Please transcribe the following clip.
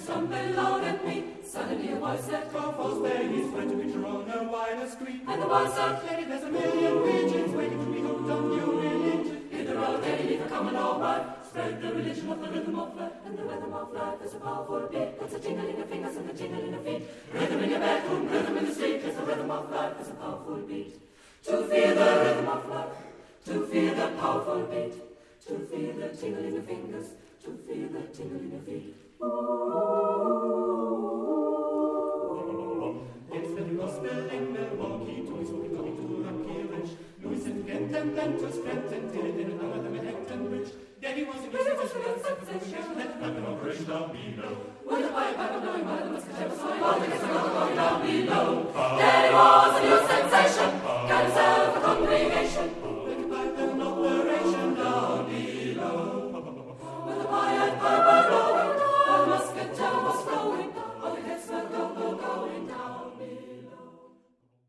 some bellowed at me. Suddenly a voice said, Crawford's there, he's trying to picture on a wider screen. And the voice said, Lady, there's a million pigeons waiting to be hooked on your religion. hit the road, lady, leave a common all right. Spread the religion of the rhythm of life. And the rhythm of life is a powerful beat. That's a tingle in your fingers and a tingle in your feet. Rhythm in your bedroom, rhythm in the street. It's the rhythm of life, it's a powerful beat. To feel the rhythm of life, to feel the powerful beat, to feel the tingle in your fingers, to feel the tingle in your feet. It's the gospel in Milwaukee, Tommy's walking, coming to Rocky Ridge. Louis and Kent and then to Sprent and did it in another Manhattan Bridge. Daddy was a music sensation, that happened operation down below. With a pipe, I don't know, my must have a sign. All the guys are going down below.